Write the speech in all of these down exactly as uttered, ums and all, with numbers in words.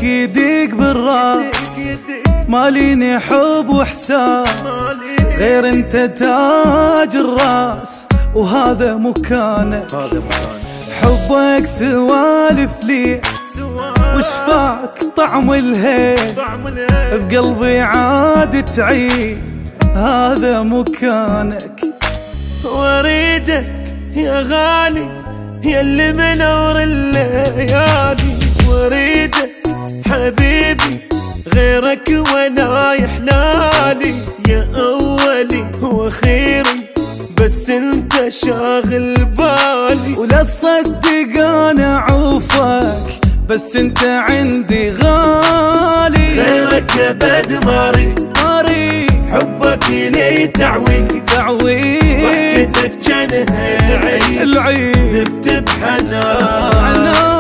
يديق بالراس، ماليني حب واحساس غير انت تاج الراس، وهذا مكانك. حبك سوالف لي وشفاك طعم الهيل، بقلبي عاد تعيد هذا مكانك. واريدك يا غالي يا اللي منور الليالي، واريدك حبيبي غيرك ولا يحلالي، يا اولي واخيري بس انت شاغل بالي. ولا تصدق انا عوفك بس انت عندي غالي، غيرك ابد ماري ماري حبك لي تعويد تعويد، ضحكتك جنها العيد العيد ذبت بحنان.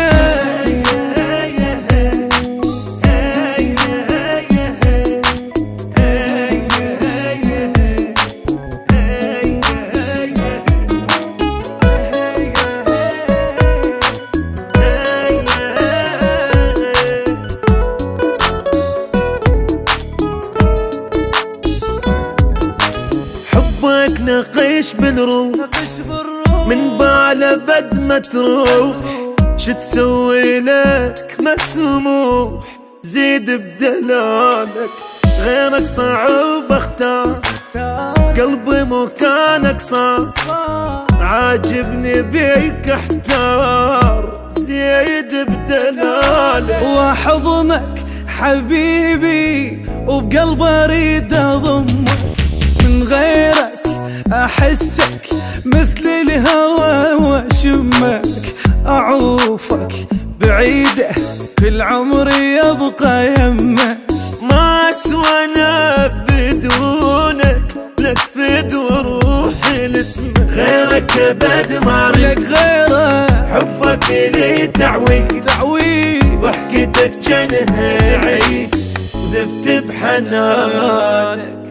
حبك نقش بالروح من بعد بد ما تروح، شو تسوي لك مسموح زيد بدلالك. غيرك صعب اختار قلبي مكانك صار، عاجبني بيك احتار زيد بدلالك. واحضنك حبيبي وبقلبي اريد اضمك، من غيرك احسك مثل الهوى واشمك، اعوفك بعيده في العمر يبقى يمك. ما اسوانا بدونك لك فد وروحي لاسمك، غيرك ابد ما لك غيره حبك لي تعويد تعويد، ضحكتك جنها عيد ذبت بحنانك.